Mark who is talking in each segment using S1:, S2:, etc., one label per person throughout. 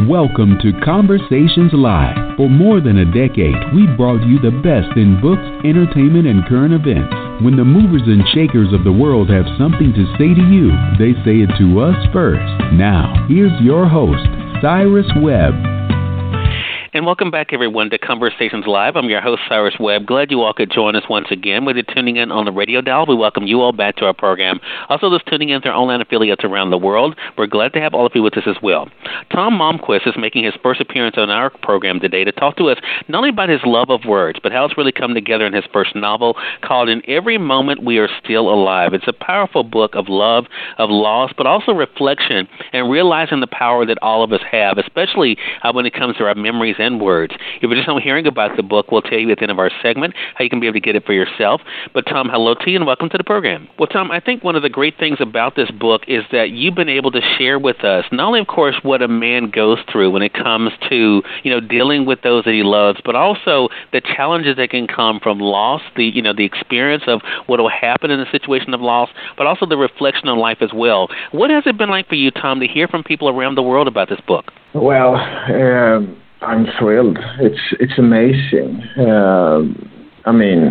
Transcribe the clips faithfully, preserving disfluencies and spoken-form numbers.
S1: Welcome to Conversations Live. For more than a decade, we've brought you the best in books, entertainment, and current events. When the movers and shakers of the world have something to say to you, they say it to us first. Now, here's your host, Cyrus Webb.
S2: And welcome back, everyone, to Conversations Live. I'm your host, Cyrus Webb. Glad you all could join us once again. Whether you're tuning in on the radio dial, we welcome you all back to our program. Also, those tuning in to our online affiliates around the world, we're glad to have all of you with us as well. Tom Malmquist is making his first appearance on our program today to talk to us not only about his love of words, but how it's really come together in his first novel called In Every Moment We Are Still Alive. It's a powerful book of love, of loss, but also reflection and realizing the power that all of us have, especially uh, when it comes to our memories and words. If you're just not hearing about the book, we'll tell you at the end of our segment how you can be able to get it for yourself. But Tom, hello to you and welcome to the program. Well, Tom, I think one of the great things about this book is that you've been able to share with us not only, of course, what a man goes through when it comes to, you know, dealing with those that he loves, but also the challenges that can come from loss, the, you know, the experience of what will happen in a situation of loss, but also the reflection on life as well. What has it been like for you, Tom, to hear from people around the world about this book?
S3: Well, um, I'm thrilled. It's it's amazing. Uh, I mean,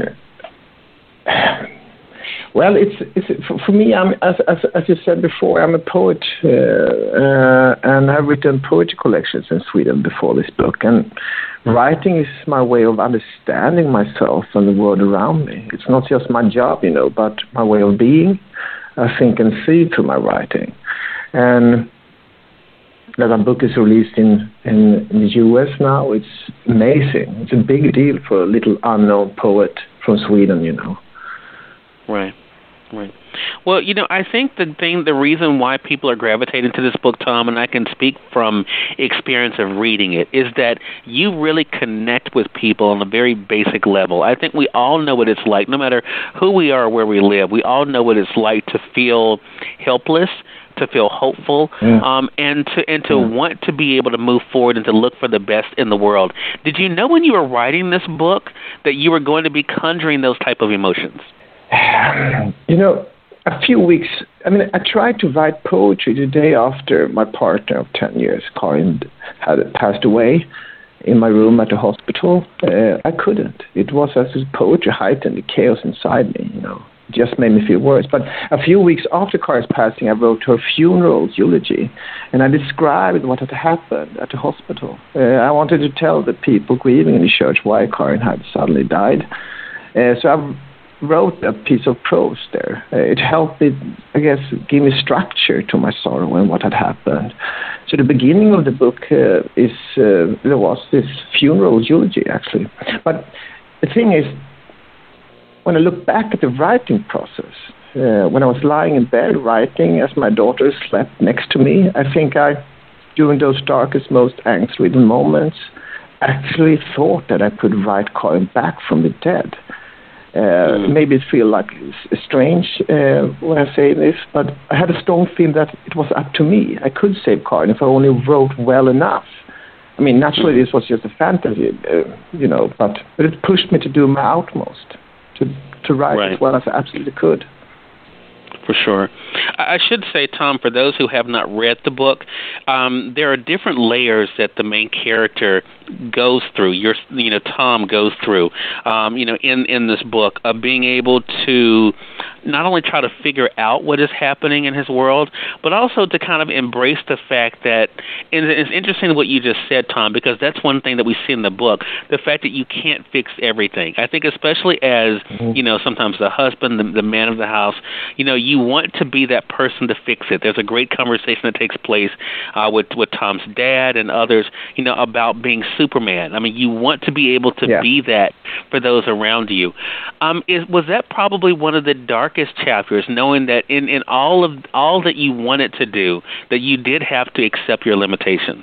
S3: well, it's it's for, for me. I'm as, as as you said before. I'm a poet, uh, uh, and I've written poetry collections in Sweden before this book. And writing is my way of understanding myself and the world around me. It's not just my job, you know, but my way of being. I think and see through my writing, and that our book is released in, in, in the U S now. It's amazing. It's a big deal for a little unknown poet from Sweden, you know.
S2: Right, right. Well, you know, I think the thing, the reason why people are gravitating to this book, Tom, and I can speak from experience of reading it, is that you really connect with people on a very basic level. I think we all know what it's like, no matter who we are or where we live. We all know what it's like to feel helpless, to feel hopeful, yeah. um, and to and to yeah. want to be able to move forward and to look for the best in the world. Did you know when you were writing this book that you were going to be conjuring those type of emotions?
S3: You know, a few weeks, I mean, I tried to write poetry the day after my partner of ten years, Karin, had passed away in my room at the hospital. Uh, I couldn't. It was as if poetry heightened the chaos inside me, you know. Just made me feel worse. But a few weeks after Karin's passing, I wrote her funeral eulogy, and I described what had happened at the hospital. Uh, I wanted to tell the people grieving in the church why Karin had suddenly died. Uh, so I wrote a piece of prose there. Uh, it helped me, I guess, give me structure to my sorrow and what had happened. So the beginning of the book uh, is uh, there was this funeral eulogy, actually. But the thing is, when I look back at the writing process, uh, when I was lying in bed writing as my daughter slept next to me, I think I, during those darkest, most angst-ridden moments, actually thought that I could write Karin back from the dead. Uh, mm. Maybe it feels like it's strange uh, when I say this, but I had a strong feeling that it was up to me. I could save Karin if I only wrote well enough. I mean, naturally, this was just a fantasy, uh, you know, but, but it pushed me to do my utmost. To, to write right. as well as I absolutely could.
S2: For sure. I should say, Tom, for those who have not read the book, um, there are different layers that the main character goes through. Your, you know, Tom goes through, um, you know, in, in this book of being able to not only try to figure out what is happening in his world, but also to kind of embrace the fact that, and it's interesting what you just said, Tom, because that's one thing that we see in the book, the fact that you can't fix everything. I think especially as, you know, sometimes the husband, the, the man of the house, you know, you want to be that person to fix it. There's a great conversation that takes place uh, with, with Tom's dad and others, you know, about being Superman. I mean, you want to be able to yeah. be that for those around you. Um, is, was that probably one of the darkest chapters, knowing that in, in all of all that you wanted to do, that you did have to accept your limitations?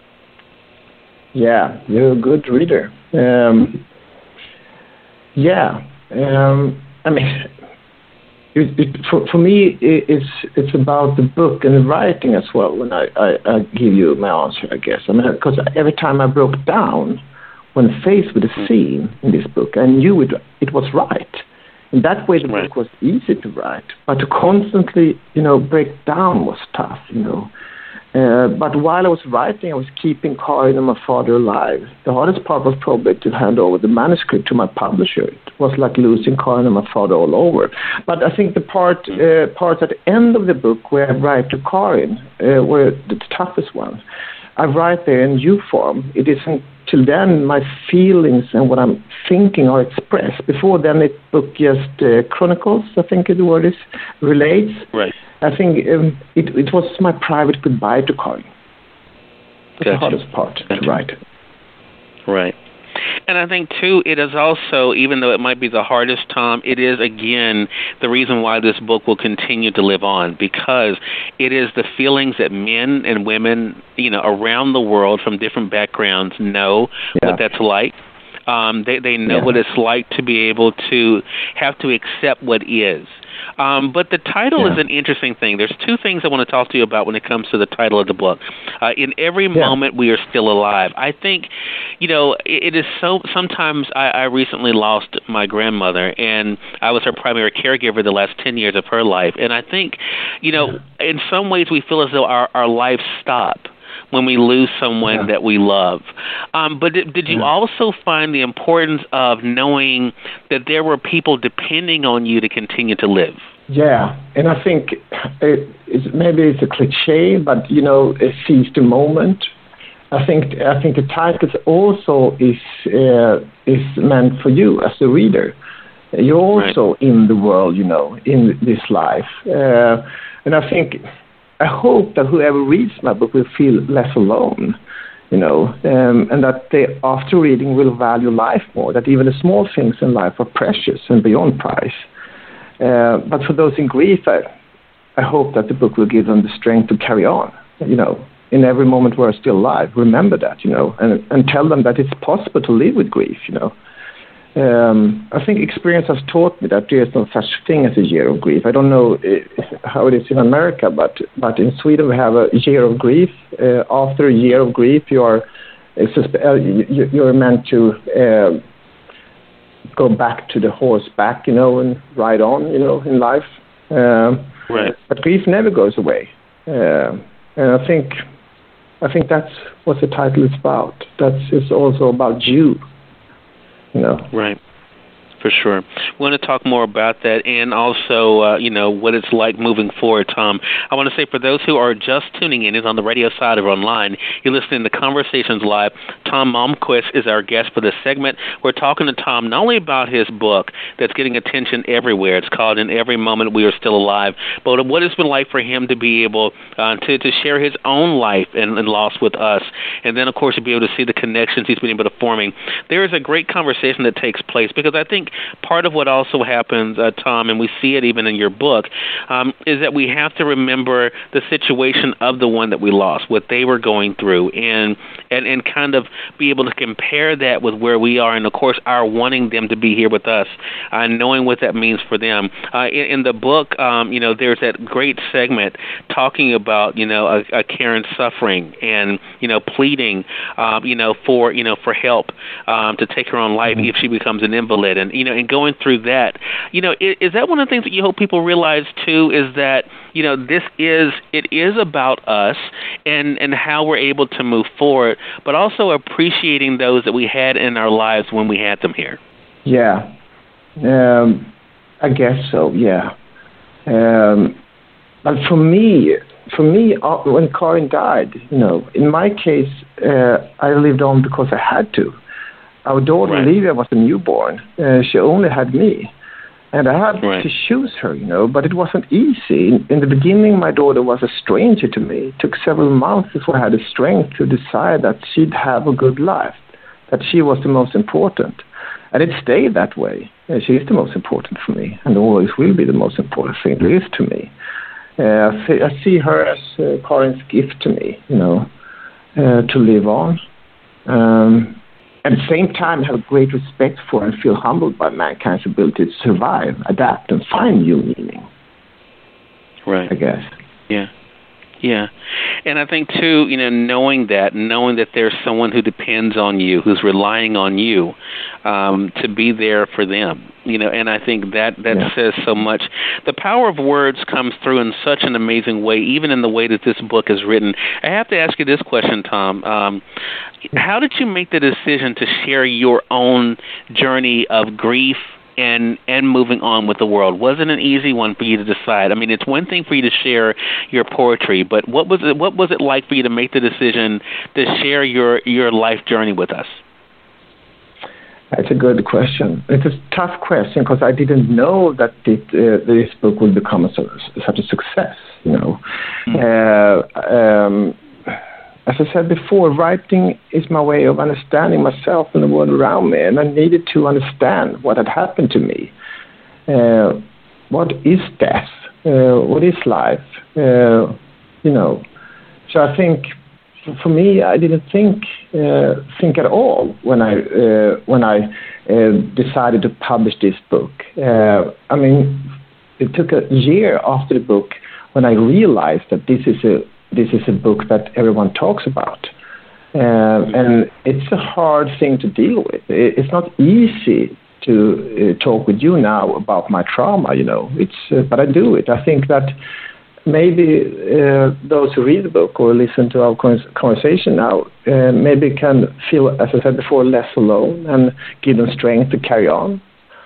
S3: Yeah, you're a good reader. Um, yeah, um, I mean, it, it, for, for me, it, it's it's about the book and the writing as well. When I, I, I give you my answer, I guess, I mean, because every time I broke down when faced with a scene in this book, I knew it it was right. In that way, the right. book was easy to write, but to constantly, you know, break down was tough, you know. Uh, but while I was writing, I was keeping Karin and my father alive. The hardest part was probably to hand over the manuscript to my publisher. It was like losing Karin and my father all over. But I think the part uh, parts at the end of the book where I write to Karin uh, were the toughest one. I write there in you form. It isn't till then my feelings and what I'm thinking are expressed. Before then, the book just uh, chronicles, I think the word is, relates.
S2: Right.
S3: I think um, it, it was my private goodbye to Karin. That's
S2: gotcha.
S3: the hardest part
S2: Gotcha.
S3: to write.
S2: Right. And I think, too, it is also, even though it might be the hardest, Tom, it is, again, the reason why this book will continue to live on, because it is the feelings that men and women, you know, around the world from different backgrounds know yeah. what that's like. Um, they, they know yeah. what it's like to be able to have to accept what is. Um, but the title yeah. is an interesting thing. There's two things I want to talk to you about when it comes to the title of the book. Uh, in every yeah. moment we are still alive. I think, you know, it, it is so, sometimes I, I recently lost my grandmother, and I was her primary caregiver the last ten years of her life. And I think, you know, yeah. in some ways we feel as though our, our lives stop when we lose someone yeah. that we love. Um, but did, did you yeah. also find the importance of knowing that there were people depending on you to continue to live?
S3: Yeah, and I think it, it's, maybe it's a cliche, but, you know, seize the moment. I think I think the title also is uh, is meant for you as a reader. You're also right. in the world, you know, in this life. Uh, and I think... I hope that whoever reads my book will feel less alone, you know, um, and that they, after reading, will value life more, that even the small things in life are precious and beyond price. Uh, but for those in grief, I, I hope that the book will give them the strength to carry on, you know, in every moment we're still alive. Remember that, you know, and, and tell them that it's possible to live with grief, you know. Um, I think experience has taught me that there is no such thing as a year of grief. I don't know uh, how it is in America, but but in Sweden we have a year of grief. Uh, after a year of grief, you are uh, suspe- uh, you, you're meant to uh, go back to the horseback, you know, and ride on, you know, in life. Um,
S2: right.
S3: But grief never goes away, uh, and I think I think that's what the title is about. That's it's also about you. You know.
S2: Right, for sure. We want to talk more about that and also, uh, you know, what it's like moving forward, Tom. I want to say for those who are just tuning in, is on the radio side or online, you're listening to Conversations Live. Tom Malmquist is our guest for this segment. We're talking to Tom not only about his book that's getting attention everywhere. It's called In Every Moment We Are Still Alive, but what it's been like for him to be able uh, to, to share his own life and, and loss with us. And then, of course, to be able to see the connections he's been able to forming. There is a great conversation that takes place because I think part of what also happens, uh, Tom, and we see it even in your book, um, is that we have to remember the situation of the one that we lost, what they were going through, and and, and kind of be able to compare that with where we are, and, of course, our wanting them to be here with us, uh, knowing what that means for them. Uh, in, in the book, um, you know, there's that great segment talking about, you know, a, a Karen suffering and, you know, pleading, um, you know, for, you know, for help um, to take her own life mm-hmm. if she becomes an invalid, and, you know, and going through that, you know, is, is that one of the things that you hope people realize too? Is that, you know, this is it is about us and and how we're able to move forward, but also appreciating those that we had in our lives when we had them here.
S3: Yeah, um, I guess so. Yeah, um, but for me, for me, uh, when Karin died, you know, in my case, uh, I lived on because I had to. Our daughter, right. Olivia, was a newborn. Uh, she only had me. And I had right. to choose her, you know, but it wasn't easy. In, in the beginning, my daughter was a stranger to me. It took several months before I had the strength to decide that she'd have a good life, that she was the most important. And it stayed that way. Uh, she is the most important for me and always will be the most important thing there is to me. Uh, I, see, I see her as uh, Karin's gift to me, you know, uh, to live on. Um At the same time, I have great respect for and feel humbled by mankind's ability to survive, adapt, and find new meaning.
S2: Right.
S3: I guess.
S2: Yeah. Yeah. And I think, too, you know, knowing that, knowing that there's someone who depends on you, who's relying on you um, to be there for them, you know, and I think that, that yeah. says so much. The power of words comes through in such an amazing way, even in the way that this book is written. I have to ask you this question, Tom. Um, how did you make the decision to share your own journey of grief and and moving on with the world? Wasn't an easy one for you to decide. I mean, it's one thing for you to share your poetry, but what was it what was it like for you to make the decision to share your your life journey with us?
S3: That's a good question. It's a tough question because I didn't know that it, uh, this book would become a, such a success, you know. Mm-hmm. Uh, um, As I said before, writing is my way of understanding myself and the world around me, and I needed to understand what had happened to me. Uh, what is death? Uh, what is life? Uh, you know. So I think, for me, I didn't think uh, think at all when I uh, when I uh, decided to publish this book. Uh, I mean, it took a year after the book when I realized that this is a This is a book that everyone talks about, uh, and it's a hard thing to deal with. It's not easy to uh, talk with you now about my trauma, you know. It's, uh, but I do it. I think that maybe uh, those who read the book or listen to our conversation now uh, maybe can feel, as I said before, less alone and give them strength to carry on.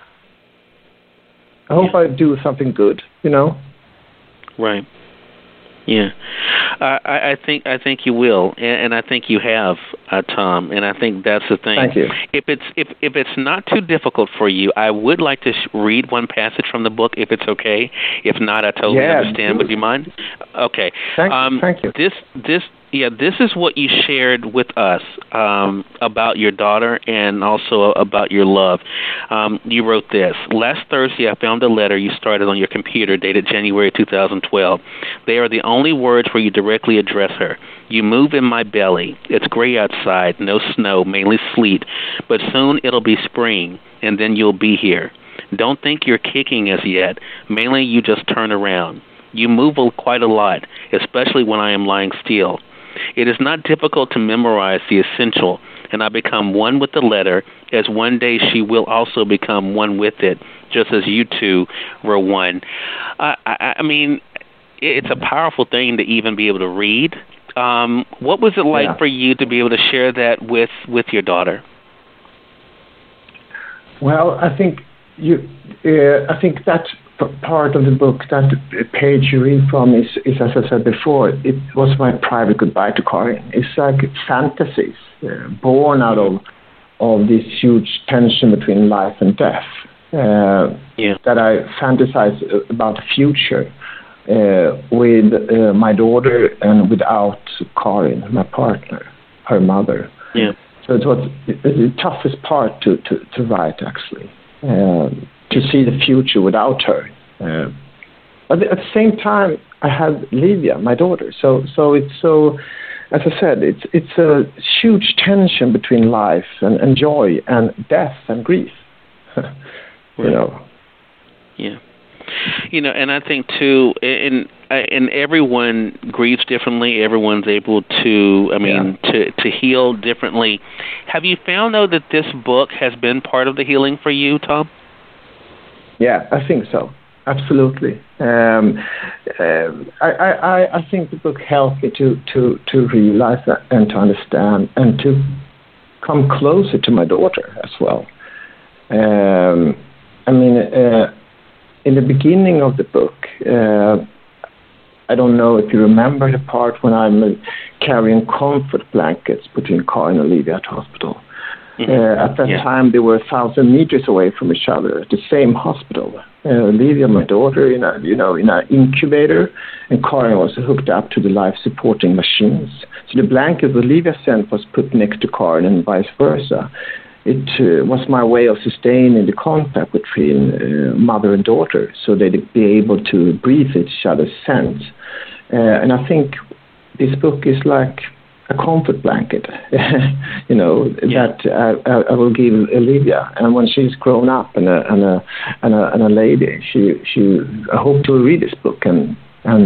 S3: I hope I do something good, you know.
S2: Right. Yeah, uh, I, I think I think you will, and, and I think you have, uh, Tom. And I think that's the thing.
S3: Thank you.
S2: If it's if if it's not too difficult for you, I would like to sh- read one passage from the book, if it's okay. If not, I totally
S3: yeah,
S2: understand.
S3: do.
S2: Would you mind? Okay.
S3: Thank,
S2: um,
S3: thank you.
S2: This this. Yeah, this is what you shared with us um, about your daughter and also about your love. Um, you wrote this. Last Thursday, I found a letter you started on your computer dated January two thousand twelve. They are the only words where you directly address her. You move in my belly. It's gray outside, no snow, mainly sleet. But soon it'll be spring, and then you'll be here. Don't think you're kicking as yet. Mainly you just turn around. You move quite a lot, especially when I am lying still. It is not difficult to memorize the essential, and I become one with the letter, as one day she will also become one with it, just as you two were one. I, I, I mean, it's a powerful thing to even be able to read. Um, what was it like
S3: yeah.
S2: for you to be able to share that with, with your daughter?
S3: Well, I think you. Uh, I think that part of the book, that page you read from, is, is, as I said before, it was my private goodbye to Karin. It's like fantasies uh, born out of of this huge tension between life and death. Uh,
S2: yeah.
S3: That I fantasize about the future uh, with uh, my daughter and without Karin, my partner, her mother.
S2: Yeah.
S3: So it was the toughest part to, to, to write, actually. Uh, to see the future without her. Uh, but at the same time, I had Livia, my daughter. So so it's so, as I said, it's it's a huge tension between life and, and joy and death and grief. you
S2: right.
S3: know.
S2: Yeah. You know, and I think, too, and, and everyone grieves differently. Everyone's able to, I mean, yeah. to, to heal differently. Have you found, though, that this book has been part of the healing for you, Tom?
S3: Yeah, I think so. Absolutely. Um, uh, I, I, I think the book helped me to, to, to realize that and to understand and to come closer to my daughter as well. Um, I mean, uh, in the beginning of the book, uh, I don't know if you remember the part when I'm carrying comfort blankets between Karin and Livia at hospital. Mm-hmm. Uh, at that
S2: yeah.
S3: time, they were a thousand meters away from each other at the same hospital. Uh, Livia, my daughter, in a you know in an incubator, and Karin was hooked up to the life-supporting machines. So the blanket that Livia sent was put next to Karin, and vice versa. It uh, was my way of sustaining the contact between uh, mother and daughter, so they'd be able to breathe each other's scent. Uh, and I think this book is like a comfort blanket, you know,
S2: yeah.
S3: that I, I will give Olivia. And when she's grown up and a, and a, and a, and a lady, she, she, I hope to read this book and, and,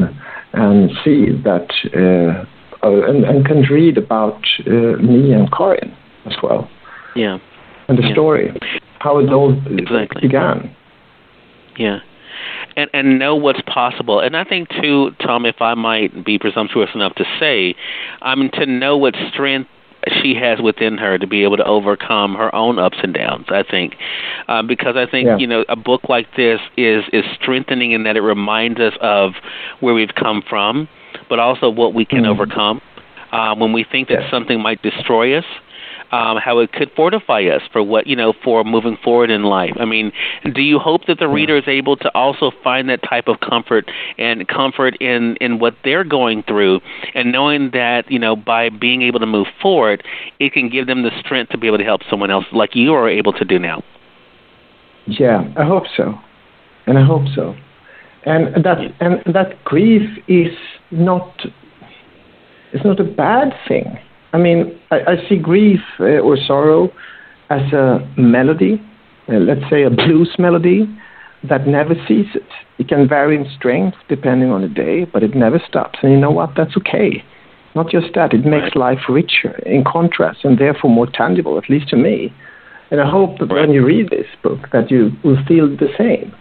S3: and see that, uh, uh, and, and can read about uh, me and Karin as well.
S2: Yeah.
S3: And the
S2: yeah.
S3: story, how it all
S2: exactly.
S3: began.
S2: Yeah. And, and know what's possible. And I think, too, Tom, if I might be presumptuous enough to say, I mean, to know what strength she has within her to be able to overcome her own ups and downs, I think. Uh, because I think, yeah. you know, a book like this is, is strengthening in that it reminds us of where we've come from, but also what we can mm-hmm. overcome. Uh, when we think that yes. something might destroy us, Um, how it could fortify us for what, you know, for moving forward in life. I mean, do you hope that the reader is able to also find that type of comfort and comfort in, in what they're going through, and knowing that, you know, by being able to move forward, it can give them the strength to be able to help someone else like you are able to do now?
S3: Yeah, I hope so. And I hope so. And that, and that grief is not, it's not a bad thing. I mean, I, I see grief uh, or sorrow as a melody, uh, let's say a blues melody, that never ceases. It can vary in strength depending on the day, but it never stops. And you know what? That's okay. Not just that, it makes life richer in contrast and therefore more tangible, at least to me. And I hope that right. when you read this book that you will feel the same.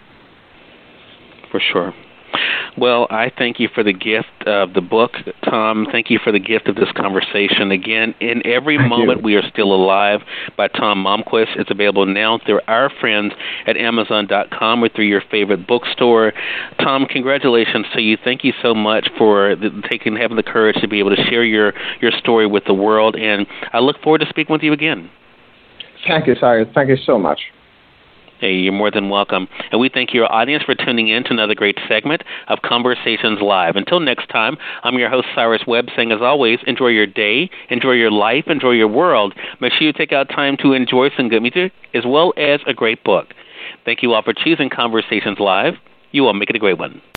S2: For sure. Well, I thank you for the gift of the book, Tom. Thank you for the gift of this conversation. Again, In Every thank Moment you. We Are Still Alive by Tom Malmquist. It's available now through our friends at Amazon dot com or through your favorite bookstore. Tom, congratulations to you. Thank you so much for the, taking having the courage to be able to share your, your story with the world, and I look forward to speaking with you again.
S3: Thank you, Cyrus. Thank you so much.
S2: Hey, you're more than welcome. And we thank your audience for tuning in to another great segment of Conversations Live. Until next time, I'm your host, Cyrus Webb, saying, as always, enjoy your day, enjoy your life, enjoy your world. Make sure you take out time to enjoy some good music as well as a great book. Thank you all for choosing Conversations Live. You all make it a great one.